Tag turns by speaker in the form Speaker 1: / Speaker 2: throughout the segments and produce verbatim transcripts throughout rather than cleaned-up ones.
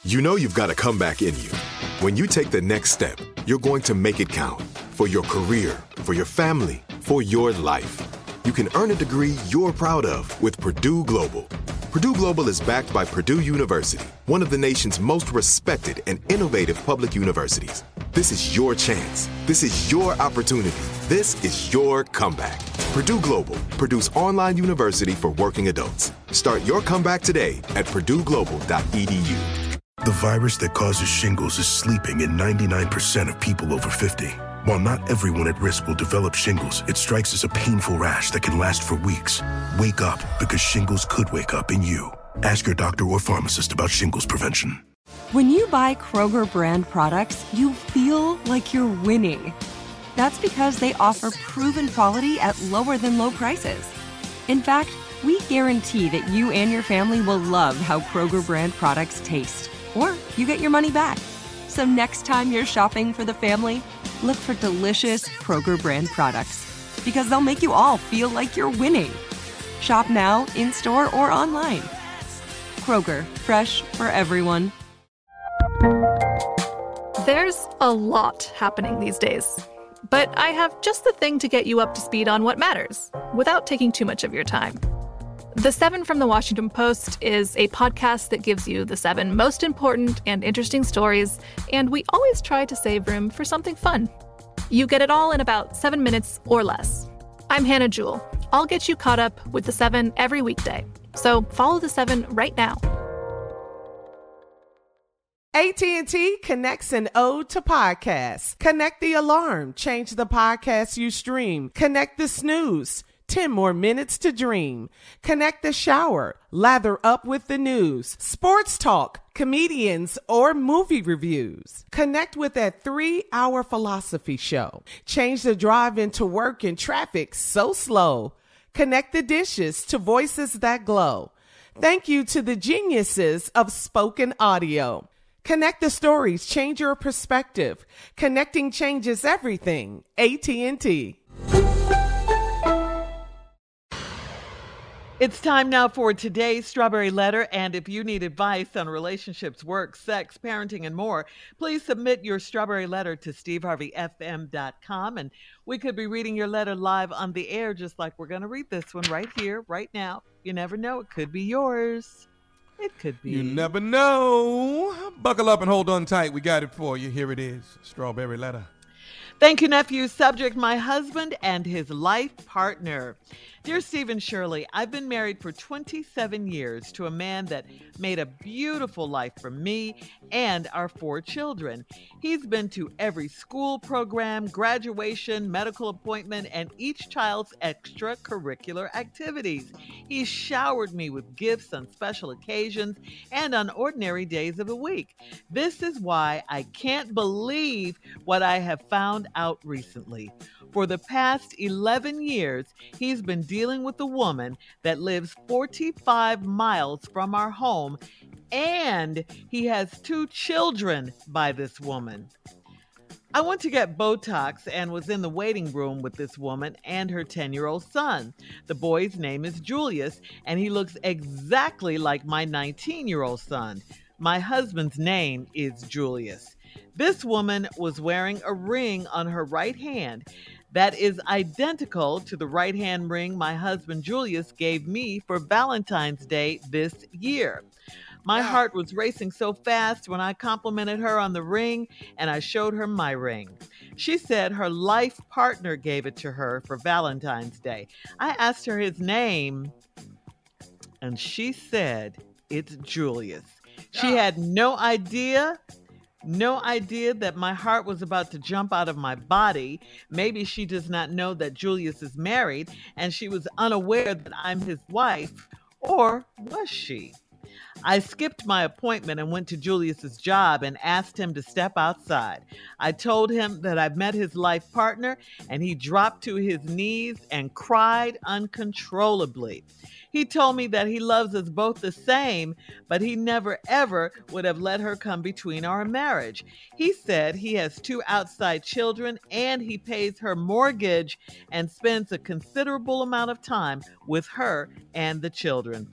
Speaker 1: You know you've got a comeback in you. When you take the next step, you're going to make it count. For your career, for your family, for your life. You can earn a degree you're proud of with Purdue Global. Purdue Global is backed by Purdue University, one of the nation's most respected and innovative public universities. This is your chance. This is your opportunity. This is your comeback. Purdue Global, Purdue's online university for working adults. Start your comeback today at purdue global dot e d u.
Speaker 2: The virus that causes shingles is sleeping in ninety-nine percent of people over fifty. While not everyone at risk will develop shingles, it strikes as a painful rash that can last for weeks. Wake up, because shingles could wake up in you. Ask your doctor or pharmacist about shingles prevention.
Speaker 3: When you buy Kroger brand products, you feel like you're winning. That's because they offer proven quality at lower than low prices. In fact, we guarantee that you and your family will love how Kroger brand products taste, or you get your money back. So next time you're shopping for the family, look for delicious Kroger brand products, because they'll make you all feel like you're winning. Shop now, in-store, or online. Kroger, fresh for everyone.
Speaker 4: There's a lot happening these days, but I have just the thing to get you up to speed on what matters, without taking too much of your time. The Seven from the Washington Post is a podcast that gives you the seven most important and interesting stories, and we always try to save room for something fun. You get it all in about seven minutes or less. I'm Hannah Jewell. I'll get you caught up with the seven every weekday. So follow the seven right now.
Speaker 5: A T and T connects an ode to podcasts. Connect the alarm. Change the podcast you stream. Connect the snooze. ten more minutes to dream. Connect the shower. Lather up with the news. Sports talk, comedians, or movie reviews. Connect with that three-hour philosophy show. Change the drive into work in traffic so slow. Connect the dishes to voices that glow. Thank you to the geniuses of spoken audio. Connect the stories. Change your perspective. Connecting changes everything. A T and T.
Speaker 6: It's time now for today's Strawberry Letter, and if you need advice on relationships, work, sex, parenting, and more, please submit your Strawberry Letter to steve harvey f m dot com, and we could be reading your letter live on the air, just like we're going to read this one right here, right now. You never know. It could be yours. It could be.
Speaker 7: You never know. Buckle up and hold on tight. We got it for you. Here it is. Strawberry Letter.
Speaker 6: Thank you, nephew. Subject, my husband and his life partner. Dear Stephen Shirley, I've been married for twenty-seven years to a man that made a beautiful life for me and our four children. He's been to every school program, graduation, medical appointment, and each child's extracurricular activities. He's showered me with gifts on special occasions and on ordinary days of the week. This is why I can't believe what I have found out recently. For the past eleven years, he's been dealing with a woman that lives forty-five miles from our home, and he has two children by this woman. I went to get Botox and was in the waiting room with this woman and her ten-year-old son. The boy's name is Julius, and he looks exactly like my nineteen-year-old son. My husband's name is Julius. This woman was wearing a ring on her right hand that is identical to the right hand ring my husband Julius gave me for Valentine's Day this year. My heart was racing so fast when I complimented her on the ring and I showed her my ring. She said her life partner gave it to her for Valentine's Day. I asked her his name and she said it's Julius. She had no idea No idea that my heart was about to jump out of my body. Maybe she does not know that Julius is married and she was unaware that I'm his wife. Or was she? I skipped my appointment and went to Julius's job and asked him to step outside. I told him that I'd met his life partner and he dropped to his knees and cried uncontrollably. He told me that he loves us both the same, but he never ever would have let her come between our marriage. He said he has two outside children and he pays her mortgage and spends a considerable amount of time with her and the children.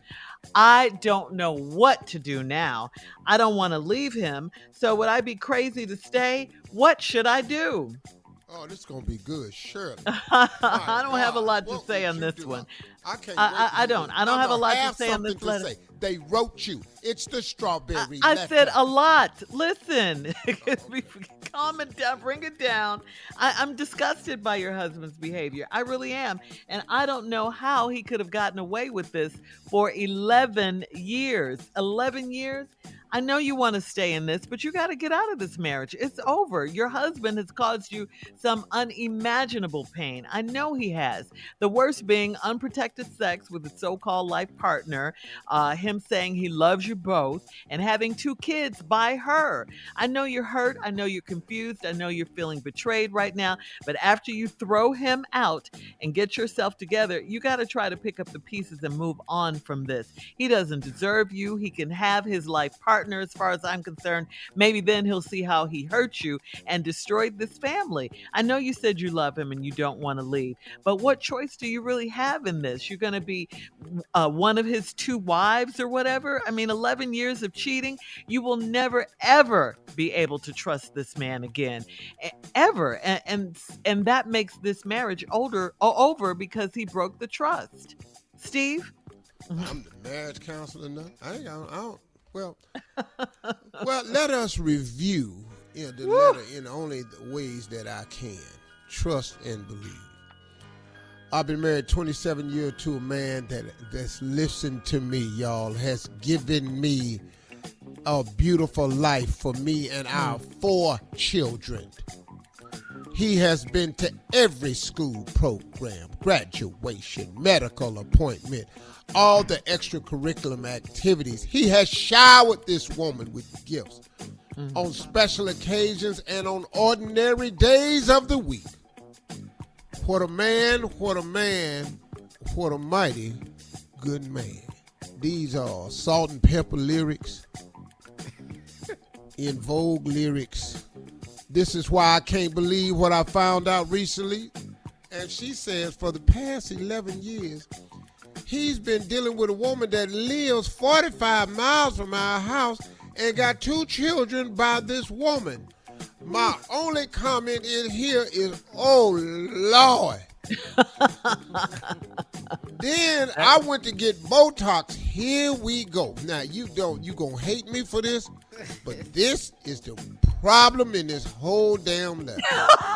Speaker 6: I don't know what to do now. I don't want to leave him. So would I be crazy to stay? What should I do?
Speaker 8: Oh, this is going to be good, Shirley.
Speaker 6: I don't have a lot to
Speaker 8: what
Speaker 6: say on this
Speaker 8: do?
Speaker 6: one.
Speaker 8: I can't
Speaker 6: I,
Speaker 8: wait
Speaker 6: I,
Speaker 8: to
Speaker 6: I don't.
Speaker 8: do
Speaker 6: I don't
Speaker 8: I'm
Speaker 6: have a lot
Speaker 8: have
Speaker 6: to say on this
Speaker 8: to
Speaker 6: letter.
Speaker 8: Say. They wrote you. It's the strawberry
Speaker 6: I, I
Speaker 8: letter.
Speaker 6: said a lot. Listen, calm it down, bring it down. I, I'm disgusted by your husband's behavior. I really am. And I don't know how he could have gotten away with this for eleven years. eleven years? I know you want to stay in this, but you got to get out of this marriage. It's over. Your husband has caused you some unimaginable pain. I know he has. The worst being unprotected sex with a so-called life partner, uh, him saying he loves you both, and having two kids by her. I know you're hurt. I know you're confused. I know you're feeling betrayed right now. But after you throw him out and get yourself together, you got to try to pick up the pieces and move on from this. He doesn't deserve you. He can have his life partner. As far as I'm concerned, maybe then he'll see how he hurt you and destroyed this family. I know you said you love him and you don't want to leave, but what choice do you really have in this? You're going to be uh, one of his two wives or whatever? I mean, eleven years of cheating, you will never, ever be able to trust this man again, ever. And and, and that makes this marriage older, over because he broke the trust. Steve?
Speaker 8: I'm the marriage counselor now. I ain't, I don't, I don't Well, well, let us review you know, the
Speaker 6: Woo.
Speaker 8: letter in only the ways that I can. Trust and believe. I've been married twenty-seven years to a man that that's listened to me, y'all, has given me a beautiful life for me and our four children. He has been to every school program, graduation, medical appointment, all the extracurricular activities. He has showered this woman with gifts mm-hmm. on special occasions and on ordinary days of the week. What a man, what a man, what a mighty good man. These are salt and pepper lyrics, in vogue lyrics. This is why I can't believe what I found out recently. And she says for the past eleven years, he's been dealing with a woman that lives forty-five miles from our house and got two children by this woman. My only comment in here is, oh, Lord. Then I went to get Botox. Here we go. Now, you don't, you gonna hate me for this, but this is the problem in this whole damn letter.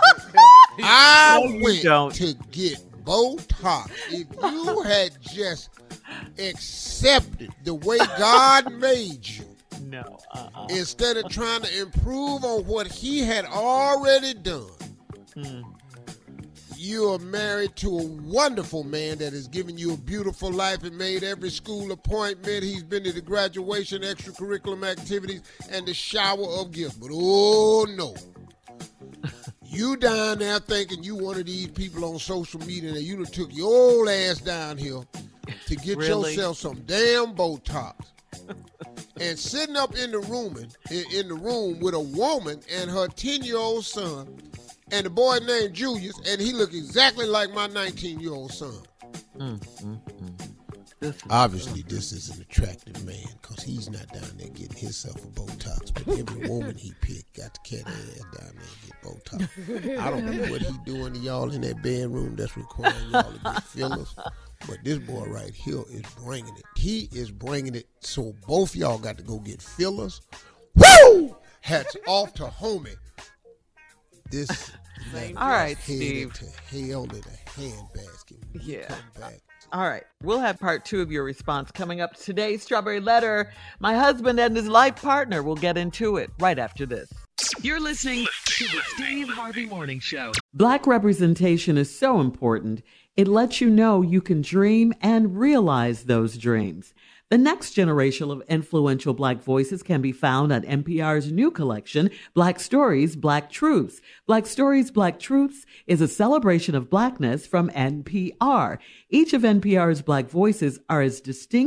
Speaker 8: I
Speaker 6: no,
Speaker 8: went
Speaker 6: don't.
Speaker 8: to get Botox. If you had just accepted the way God made you,
Speaker 6: no, uh-uh.
Speaker 8: instead of trying to improve on what he had already done, mm. you are married to a wonderful man that has given you a beautiful life and made every school appointment. He's been to the graduation, extracurricular activities, and the shower of gifts. But oh no, you down there thinking you one of these people on social media that you done took your old ass down here to get
Speaker 6: really?
Speaker 8: yourself some damn Botox. And sitting up in the room, in, in the room with a woman and her ten-year-old son, and the boy named Julius, and he looked exactly like my nineteen-year-old son. Mm, mm, mm. This Obviously, this is an attractive man because he's not down there getting himself a Botox. But every woman he picked got to cat ass down there and get Botox. I don't know what he doing to y'all in that bedroom that's requiring y'all to get fillers. But this boy right here is bringing it. He is bringing it. So both y'all got to go get fillers. Woo! Hats off to homie. This
Speaker 6: all right, Steve.
Speaker 8: To hell in a handbasket.
Speaker 6: Yeah. Come back. All right. We'll have part two of your response coming up today's Strawberry Letter. My husband and his life partner. We'll get into it right after this.
Speaker 9: You're listening to the Steve Harvey Morning Show.
Speaker 6: Black representation is so important. It lets you know you can dream and realize those dreams. The next generation of influential Black voices can be found on N P R's new collection, Black Stories, Black Truths. Black Stories, Black Truths is a celebration of Blackness from N P R. Each of N P R's Black voices are as distinct,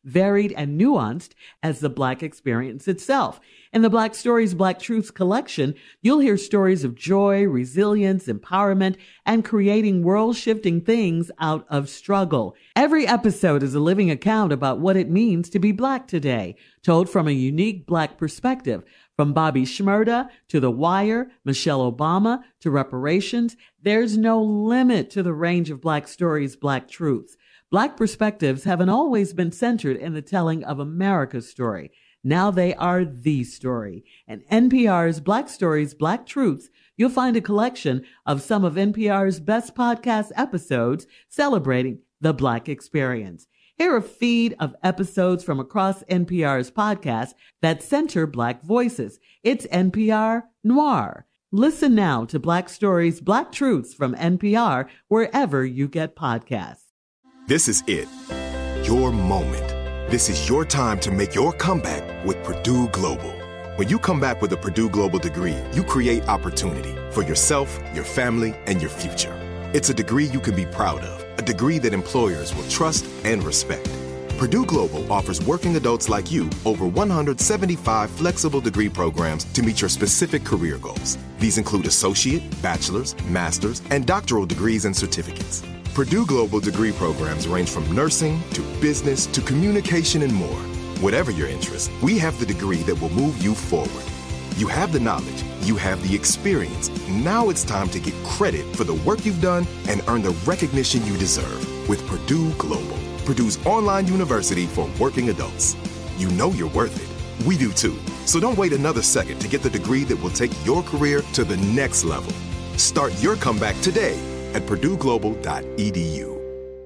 Speaker 6: varied and nuanced as the Black experience itself. In the Black Stories, Black Truths collection, you'll hear stories of joy, resilience, empowerment, and creating world-shifting things out of struggle. Every episode is a living account about what it means to be Black today, told from a unique Black perspective. From Bobby Shmurda to The Wire, Michelle Obama to reparations, there's no limit to the range of Black Stories, Black Truths. Black perspectives haven't always been centered in the telling of America's story. Now they are the story. In N P R's Black Stories, Black Truths, you'll find a collection of some of N P R's best podcast episodes celebrating the Black experience. Hear a feed of episodes from across N P R's podcasts that center Black voices. It's N P R Noir. Listen now to Black Stories, Black Truths from N P R wherever you get podcasts.
Speaker 1: This is it. Your moment. This is your time to make your comeback with Purdue Global. When you come back with a Purdue Global degree, you create opportunity for yourself, your family, and your future. It's a degree you can be proud of, a degree that employers will trust and respect. Purdue Global offers working adults like you over one hundred seventy-five flexible degree programs to meet your specific career goals. These include associate, bachelor's, master's, and doctoral degrees and certificates. Purdue Global degree programs range from nursing to business to communication and more. Whatever your interest, we have the degree that will move you forward. You have the knowledge, you have the experience. Now it's time to get credit for the work you've done and earn the recognition you deserve with Purdue Global, Purdue's online university for working adults. You know you're worth it. We do too. So don't wait another second to get the degree that will take your career to the next level. Start your comeback today at purdue global dot e d u.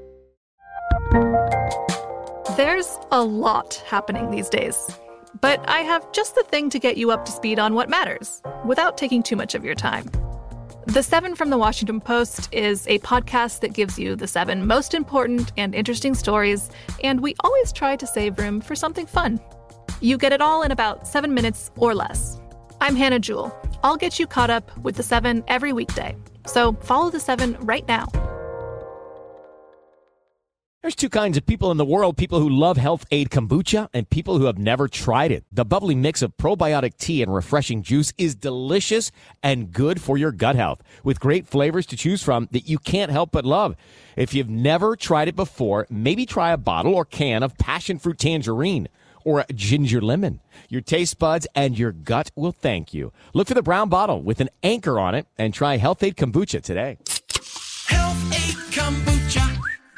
Speaker 4: There's a lot happening these days, but I have just the thing to get you up to speed on what matters without taking too much of your time. The Seven from the Washington Post is a podcast that gives you the seven most important and interesting stories, and we always try to save room for something fun. You get it all in about seven minutes or less. I'm Hannah Jewell. I'll get you caught up with the seven every weekday. So follow the seven right now.
Speaker 10: There's two kinds of people in the world, people who love Health Aid Kombucha and people who have never tried it. The bubbly mix of probiotic tea and refreshing juice is delicious and good for your gut health, with great flavors to choose from that you can't help but love. If you've never tried it before, maybe try a bottle or can of passion fruit tangerine or a ginger lemon. Your taste buds and your gut will thank you. Look for the brown bottle with an anchor on it and try Health Aid Kombucha today.
Speaker 11: Health Aid Kombucha.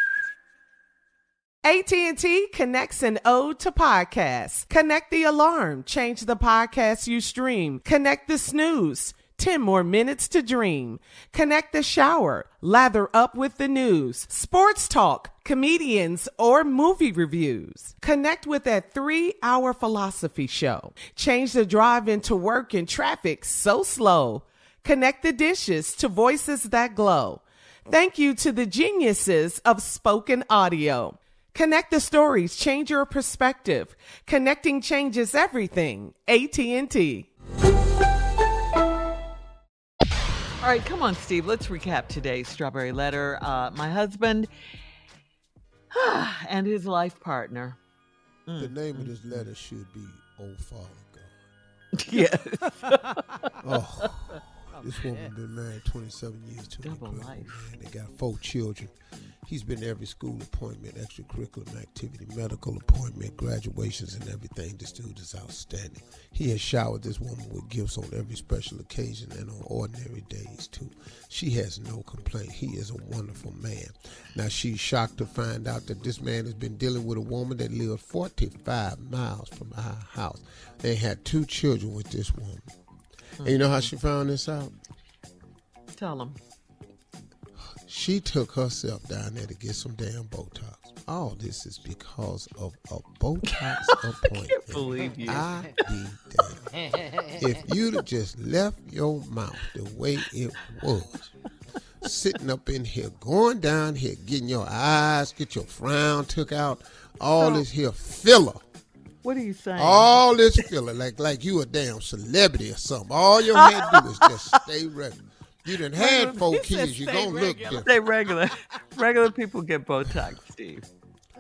Speaker 5: A T and T connects an ode to podcasts. Connect the alarm. Change the podcast you stream. Connect the snooze. ten more minutes to dream. Connect the shower. Lather up with the news. Sports talk, comedians, or movie reviews. Connect with that three-hour philosophy show. Change the drive into work in traffic so slow. Connect the dishes to voices that glow. Thank you to the geniuses of spoken audio. Connect the stories, change your perspective. Connecting changes everything. A T and T.
Speaker 6: All right, come on, Steve. Let's recap today's Strawberry Letter. Uh, my husband and his life partner.
Speaker 8: The name of this letter should be "Oh Father God."
Speaker 6: Yes.
Speaker 8: Oh, this woman been married twenty-seven years to
Speaker 6: Double
Speaker 8: me.
Speaker 6: life.
Speaker 8: Man, they got four children. He's been to every school appointment, extracurricular activity, medical appointment, graduations, and everything. This dude is outstanding. He has showered this woman with gifts on every special occasion and on ordinary days, too. She has no complaint. He is a wonderful man. Now, she's shocked to find out that this man has been dealing with a woman that lived forty-five miles from our house. They had two children with this woman. Mm-hmm. And you know how she found this out?
Speaker 6: Tell him.
Speaker 8: She took herself down there to get some damn Botox. All this is because of a Botox appointment. I
Speaker 6: can't believe you.
Speaker 8: I be damned. If you'd have just left your mouth the way it was, sitting up in here, going down here, getting your eyes, get your frown took out, all so, this here filler.
Speaker 6: What are you saying?
Speaker 8: All this filler, like like you a damn celebrity or something. All you had to do is just stay regular. You done had four kids, you gonna look different.
Speaker 6: Stay regular. Regular people get Botox, Steve.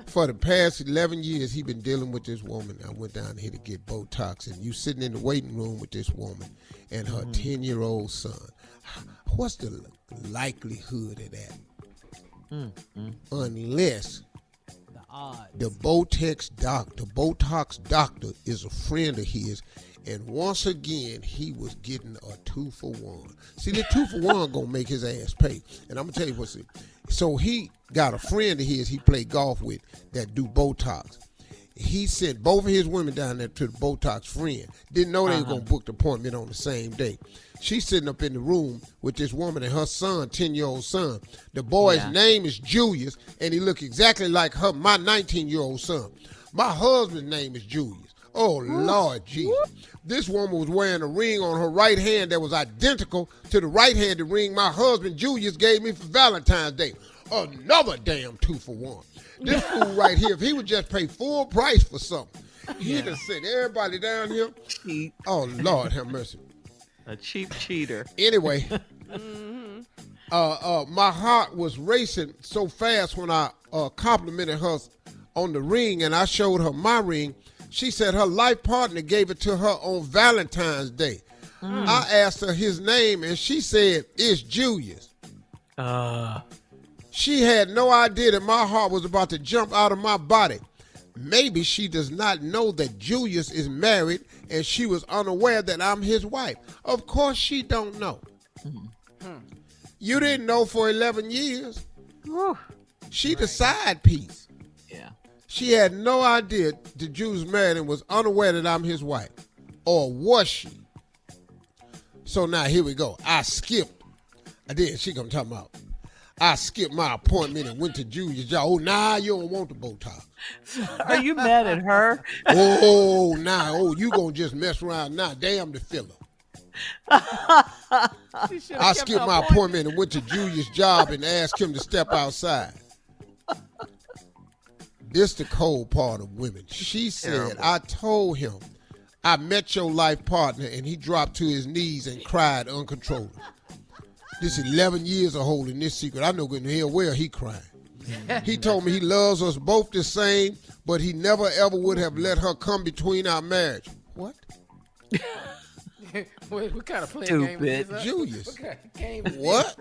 Speaker 8: For the past eleven years, he been dealing with this woman. I went down here to get Botox, and you sitting in the waiting room with this woman and her ten-year-old son. What's the likelihood of that? Mm, mm. Unless the, the Botox doc, the Botox doctor is a friend of his, and once again he was getting a two for one. See, the two for one gonna make his ass pay. And I'm gonna tell you what's it. So he got a friend of his he played golf with that do Botox. He sent both of his women down there to the Botox friend. Didn't know they uh-huh. were gonna book the appointment on the same day. She's sitting up in the room with this woman and her son, ten-year-old son. The boy's yeah. name is Julius, and he look exactly like her, my nineteen-year-old son. My husband's name is Julius. Oh, Lord Jesus. This woman was wearing a ring on her right hand that was identical to the right-handed ring my husband, Julius, gave me for Valentine's Day. Another damn two for one. This fool right here, if he would just pay full price for something, he'd have sent everybody down here.
Speaker 6: Cheap.
Speaker 8: Oh, Lord have mercy.
Speaker 6: A cheap cheater.
Speaker 8: Anyway, mm-hmm. uh, uh, my heart was racing so fast when I uh, complimented her on the ring, and I showed her my ring. She said her life partner gave it to her on Valentine's Day. Mm. I asked her his name, and she said, it's Julius. Uh. She had no idea that my heart was about to jump out of my body. Maybe she does not know that Julius is married, and she was unaware that I'm his wife. Of course she don't know. Mm-hmm. You didn't know for eleven years. Whew. She right. the side piece.
Speaker 6: Yeah.
Speaker 8: She had no idea that Julius married and was unaware that I'm his wife. Or was she? So now here we go. I skipped. I did. She come talking about. I skipped my appointment and went to Julia's job. Oh, nah, you don't want the Botox.
Speaker 6: Are you mad at her?
Speaker 8: Oh, nah. Oh, you gonna just mess around now. Damn the filler. I skipped my appointment and went to Julia's job and asked him to step outside. This the cold part of women. She said, terrible. I told him I met your life partner, and he dropped to his knees and cried uncontrollably. This eleven years of holding this secret. I know good and hell well he crying. He told me he loves us both the same, but he never ever would have let her come between our marriage. What?
Speaker 12: Wait, what kind of play
Speaker 6: game
Speaker 12: is
Speaker 8: this? Julius.
Speaker 12: What kind of game is
Speaker 8: what?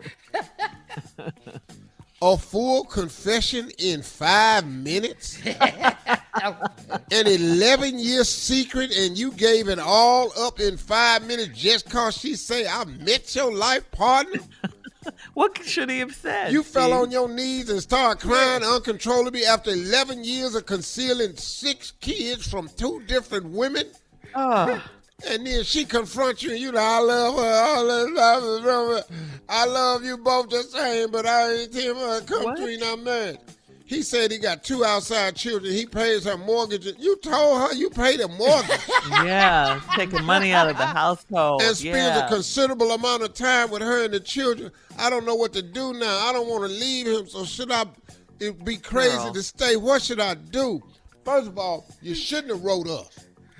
Speaker 8: A full confession in five minutes? An eleven-year secret, and you gave it all up in five minutes just because she say, I met your life partner?
Speaker 6: What should he have said?
Speaker 8: You Steve? Fell on your knees and started crying uncontrollably after eleven years of concealing six kids from two different women?
Speaker 6: Oh.
Speaker 8: And then she confronts you, and you like, I love her, I love her, I love you both the same, but I ain't him her come what? Between our marriage. He said he got two outside children. He pays her mortgage. You told her you paid a mortgage.
Speaker 6: Yeah, taking money out of the household.
Speaker 8: And spends
Speaker 6: yeah.
Speaker 8: a considerable amount of time with her and the children. I don't know what to do now. I don't want to leave him, so should I it'd be crazy Girl. To stay? What should I do? First of all, you shouldn't have wrote us.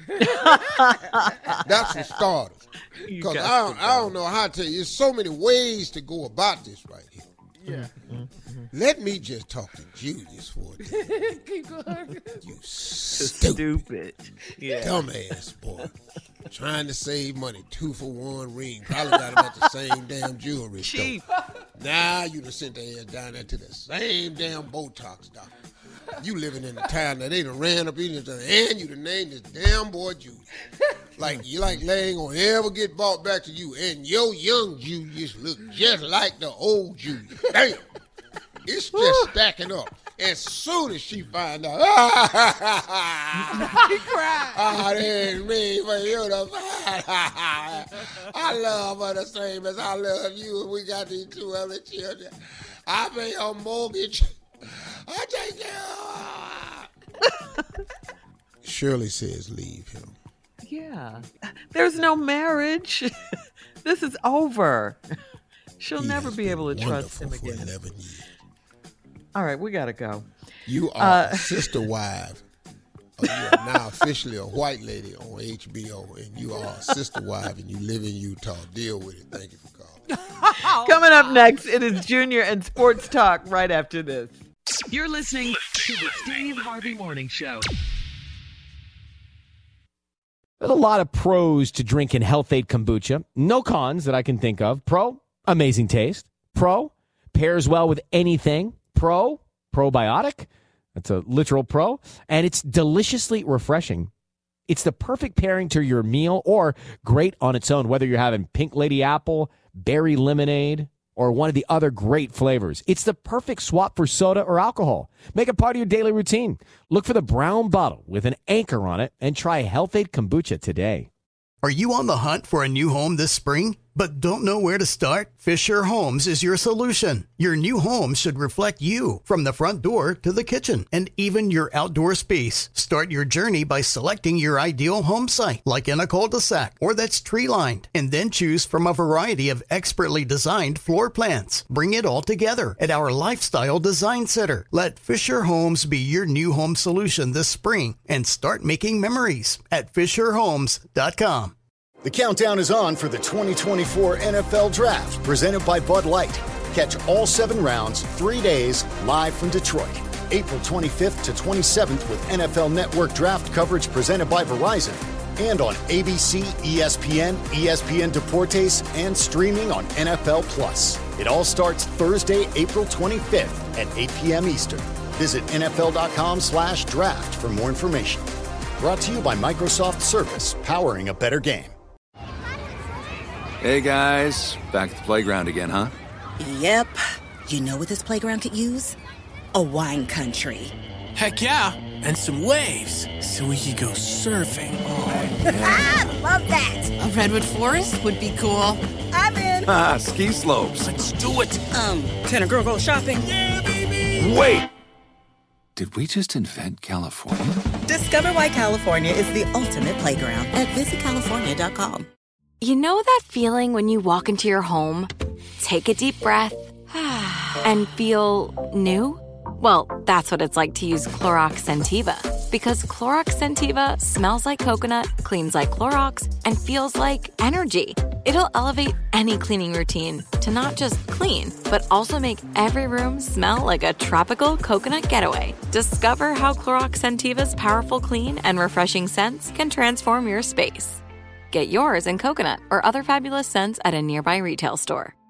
Speaker 8: That's for starters. Because I don't, I don't know how to tell you. There's so many ways to go about this right here.
Speaker 12: Yeah.
Speaker 8: Mm-hmm. Let me just talk to Julius for a day.
Speaker 12: Keep going.
Speaker 8: You stupid.
Speaker 6: Stupid. Yeah.
Speaker 8: Dumbass boy. Trying to save money. Two for one ring. Probably got about the same damn jewelry
Speaker 6: Cheap.
Speaker 8: Store. Now you done sent their ass down there to the same damn Botox doctor. You living in the town that they done ran up in there, and you done named this damn boy Julius. Like you like Lang gonna ever get bought back to you, and your young Julius look just like the old Julius. Damn, it's just stacking up. As soon as she find out,
Speaker 12: he cried.
Speaker 8: I didn't mean for you to find out. I love her the same as I love you, and we got these two other children. I pay her mortgage. I take care. Shirley says leave him.
Speaker 6: Yeah. There's no marriage. This is over. She'll
Speaker 8: he
Speaker 6: never be able to trust him again.
Speaker 8: For eleven years.
Speaker 6: All right, we got to go.
Speaker 8: You are uh, a sister wife. You are now officially a white lady on H B O, and you are a sister wife, and you live in Utah. Deal with it. Thank you for calling.
Speaker 6: Coming up next, it is Junior and Sports Talk right after this.
Speaker 9: You're listening to to the Steve Harvey Morning Show.
Speaker 10: There's a lot of pros to drinking Health Aid Kombucha. No cons that I can think of. Pro, amazing taste. Pro, pairs well with anything. Pro, probiotic. That's a literal pro. And it's deliciously refreshing. It's the perfect pairing to your meal or great on its own, whether you're having Pink Lady Apple, berry lemonade, or one of the other great flavors. It's the perfect swap for soda or alcohol. Make it part of your daily routine. Look for the brown bottle with an anchor on it and try Health Aid Kombucha today.
Speaker 13: Are you on the hunt for a new home this spring, but don't know where to start? Fisher Homes is your solution. Your new home should reflect you, from the front door to the kitchen, and even your outdoor space. Start your journey by selecting your ideal home site, like in a cul-de-sac or that's tree-lined, and then choose from a variety of expertly designed floor plans. Bring it all together at our Lifestyle Design Center. Let Fisher Homes be your new home solution this spring and start making memories at fisher homes dot com.
Speaker 14: The countdown is on for the twenty twenty-four N F L Draft, presented by Bud Light. Catch all seven rounds, three days, live from Detroit. April twenty-fifth to twenty-seventh with N F L Network Draft coverage presented by Verizon. And on A B C, E S P N, E S P N Deportes, and streaming on N F L Plus. It all starts Thursday, April twenty-fifth at eight p.m. Eastern. Visit nfl.com slash draft for more information. Brought to you by Microsoft Surface, powering a better game.
Speaker 15: Hey guys, back at the playground again, huh?
Speaker 16: Yep. You know what this playground could use? A wine country.
Speaker 11: Heck yeah, and some waves so we could go surfing. Oh,
Speaker 16: ah, love that.
Speaker 17: A redwood forest would be cool.
Speaker 16: I'm in.
Speaker 15: Ah, ski slopes.
Speaker 11: Let's do it.
Speaker 16: Um, can a girl go shopping?
Speaker 11: Yeah, baby.
Speaker 15: Wait. Did we just invent California?
Speaker 16: Discover why California is the ultimate playground at visit california dot com.
Speaker 18: You know that feeling when you walk into your home, take a deep breath, and feel new? Well, that's what it's like to use Clorox Scentiva. Because Clorox Scentiva smells like coconut, cleans like Clorox, and feels like energy. It'll elevate any cleaning routine to not just clean, but also make every room smell like a tropical coconut getaway. Discover how Clorox Scentiva's powerful clean and refreshing scents can transform your space. Get yours in coconut or other fabulous scents at a nearby retail store.